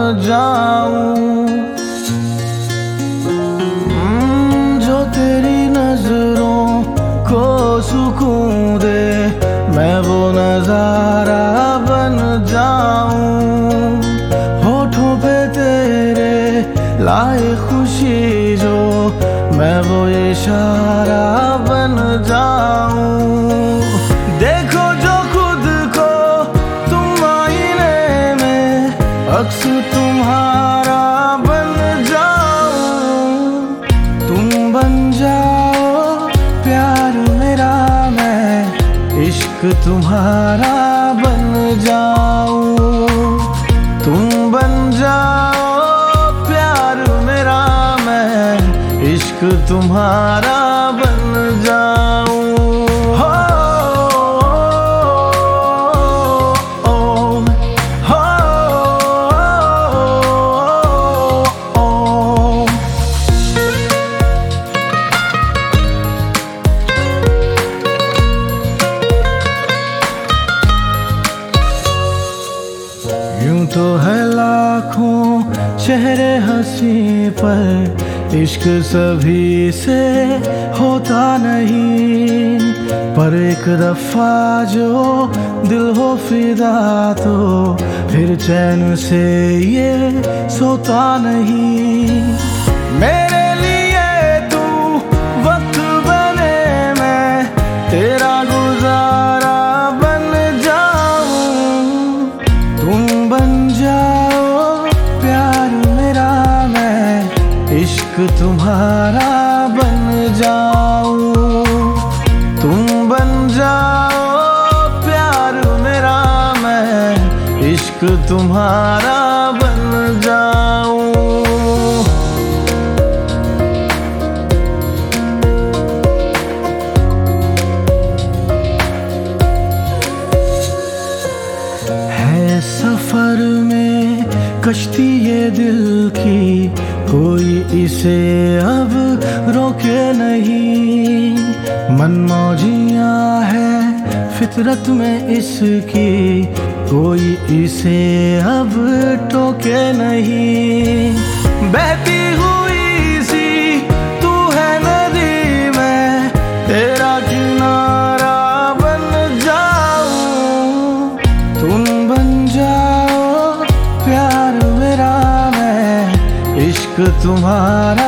जाऊं। जो तेरी नजरों को सुकून दे, मैं वो नजारा बन जाऊं। होठों पे तेरे लाए खुशी जो, मैं वो इशारा बन जाऊं। देखो जो खुद को तुम आईने में, अक्स तुम्हारा बन जाऊं। तुम बन जाओ प्यार मेरा, मैं इश्क तुम्हारा बन जाऊं। तुम बन जाओ प्यार मेरा, मैं इश्क तुम्हारा बन जाऊं। हो, यूं तो है लाखों चेहरे हंसी पर, इश्क सभी से होता नहीं। पर एक दफा जो दिल हो फिदा, तो फिर चैन से ये सोता नहीं। मेरे लिए तू वक्त बने, मैं तेरा गुजारा बन जाऊं। तुम बन जाओ प्यार मेरा, मैं इश्क तुम्हारा बन जाऊं। तुम बन जाओ प्यार मेरा, मैं इश्क तुम्हारा बन जाऊं। है सफर में कश्ती ये दिल की, कोई इसे अब रोके नहीं। मनमौजियाँ है फितरत में इसकी, कोई इसे अब टोके नहीं। बहती हुई सी तू है नदी, मैं तेरा किनारा बन जाऊं। तुम बन जाओ प्यार मेरा, मैं इश्क तुम्हारा